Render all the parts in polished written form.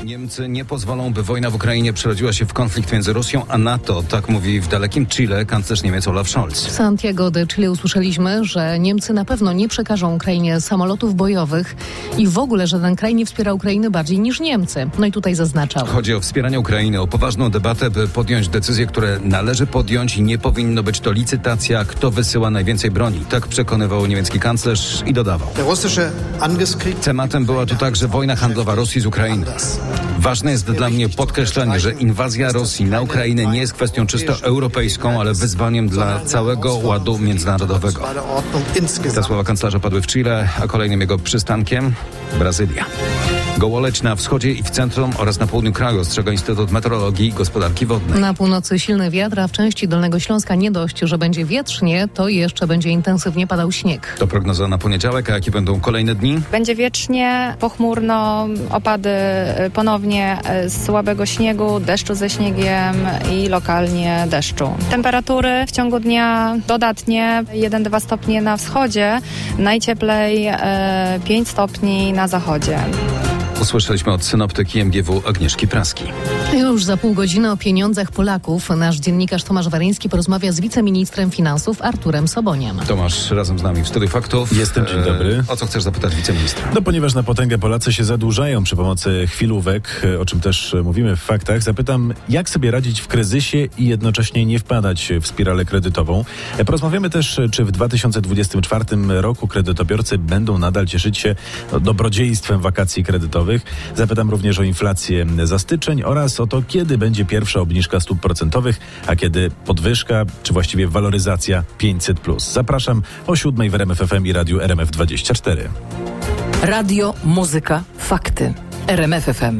Niemcy nie pozwolą, by wojna w Ukrainie przerodziła się w konflikt między Rosją a NATO. Tak mówi w dalekim Chile kanclerz Niemiec Olaf Scholz. W Santiago de Chile usłyszeliśmy, że Niemcy na pewno nie przekażą Ukrainie samolotów bojowych i w ogóle żaden kraj nie wspiera Ukrainy bardziej niż Niemcy. No i tutaj zaznaczał. Chodzi o wspieranie Ukrainy, o poważną debatę, by podjąć decyzje, które należy podjąć i nie powinno być to licytacja, kto wysyła najwięcej broni. Tak przekonywał niemiecki kanclerz i dodawał. Tematem była tu także wojna handlowa Rosji z Ukrainą. Ważne jest dla mnie podkreślenie, że inwazja Rosji na Ukrainę nie jest kwestią czysto europejską, ale wyzwaniem dla całego ładu międzynarodowego. Te słowa kanclerza padły w Chile, a kolejnym jego przystankiem Brazylia. Gołoleć na wschodzie i w centrum oraz na południu kraju ostrzega Instytut Meteorologii i Gospodarki Wodnej. Na północy silny wiatr, a w części Dolnego Śląska nie dość, że będzie wietrznie, to jeszcze będzie intensywnie padał śnieg. To prognoza na poniedziałek, a jakie będą kolejne dni? Będzie wiecznie, pochmurno, opady ponownie słabego śniegu, deszczu ze śniegiem i lokalnie deszczu. Temperatury w ciągu dnia dodatnie 1-2 stopnie na wschodzie, najcieplej 5 stopni na zachodzie. Usłyszeliśmy od synoptyki MGW Agnieszki Praski. Już za pół godziny o pieniądzach Polaków nasz dziennikarz Tomasz Waryński porozmawia z wiceministrem finansów Arturem Soboniem. Tomasz razem z nami w Studiu Faktów. Jestem, dzień dobry. O co chcesz zapytać wiceministra? No ponieważ na potęgę Polacy się zadłużają przy pomocy chwilówek, o czym też mówimy w faktach, zapytam, jak sobie radzić w kryzysie i jednocześnie nie wpadać w spiralę kredytową. Porozmawiamy też, czy w 2024 roku kredytobiorcy będą nadal cieszyć się dobrodziejstwem wakacji kredytowych. Zapytam również o inflację za styczeń oraz o to, kiedy będzie pierwsza obniżka stóp procentowych, a kiedy podwyżka, czy właściwie waloryzacja 500+. Zapraszam o 7:00 w RMF FM i radiu RMF24. Radio, muzyka, fakty. RMF FM.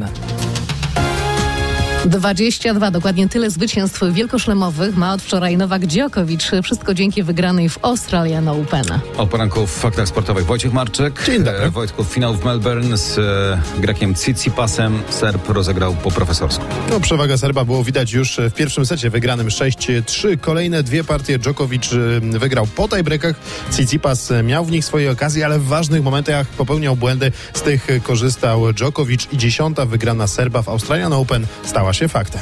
22, dokładnie tyle zwycięstw wielkoszlemowych ma od wczoraj Nowak Djokovic. Wszystko dzięki wygranej w Australian Open. O poranku w faktach sportowych Wojciech Marczyk. Dzień dobry. Wojtku, finał w Melbourne z Grekiem Tsitsipasem. Serb rozegrał po profesorsku. No, przewagę Serba było widać już w pierwszym secie wygranym 6-3. Kolejne dwie partie Djokovic wygrał po tiebreakach. Tsitsipas miał w nich swoje okazje, ale w ważnych momentach popełniał błędy. Z tych korzystał Djokovic i 10. wygrana Serba w Australian Open stała się faktem.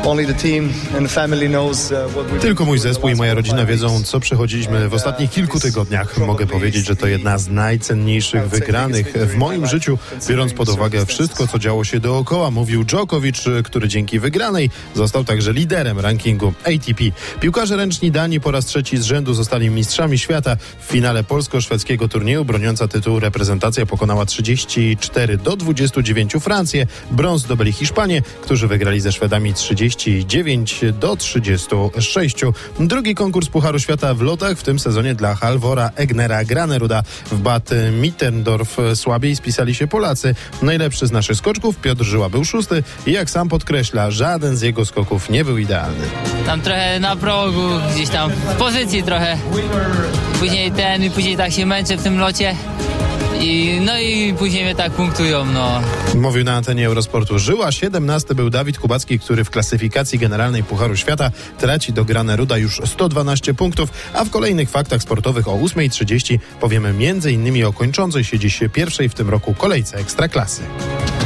Tylko mój zespół i moja rodzina wiedzą, co przechodziliśmy w ostatnich kilku tygodniach. Mogę powiedzieć, że to jedna z najcenniejszych wygranych w moim życiu, biorąc pod uwagę wszystko, co działo się dookoła, mówił Djokovic, który dzięki wygranej został także liderem rankingu ATP. Piłkarze ręczni Danii po raz trzeci z rzędu zostali mistrzami świata. W finale polsko-szwedzkiego turnieju broniąca tytułu reprezentacja pokonała 34-29 Francję. Brąz zdobyli Hiszpanie, którzy wygrali ze Szwedami 39-36. Drugi konkurs Pucharu Świata w lotach w tym sezonie dla Halvora Egnera Graneruda. W Bad Mitterndorf słabiej spisali się Polacy. Najlepszy z naszych skoczków Piotr Żyła był 6. i jak sam podkreśla, żaden z jego skoków nie był idealny. Tam trochę na progu, gdzieś tam w pozycji trochę. Później tak się męczę w tym locie. I później mnie tak punktują, Mówił na antenie Eurosportu Żyła. 17 był Dawid Kubacki, który w klasyfikacji generalnej Pucharu Świata traci do Graneruda już 112 punktów, a w kolejnych faktach sportowych o 8:30 powiemy m.in. o kończącej się dziś pierwszej w tym roku kolejce Ekstraklasy.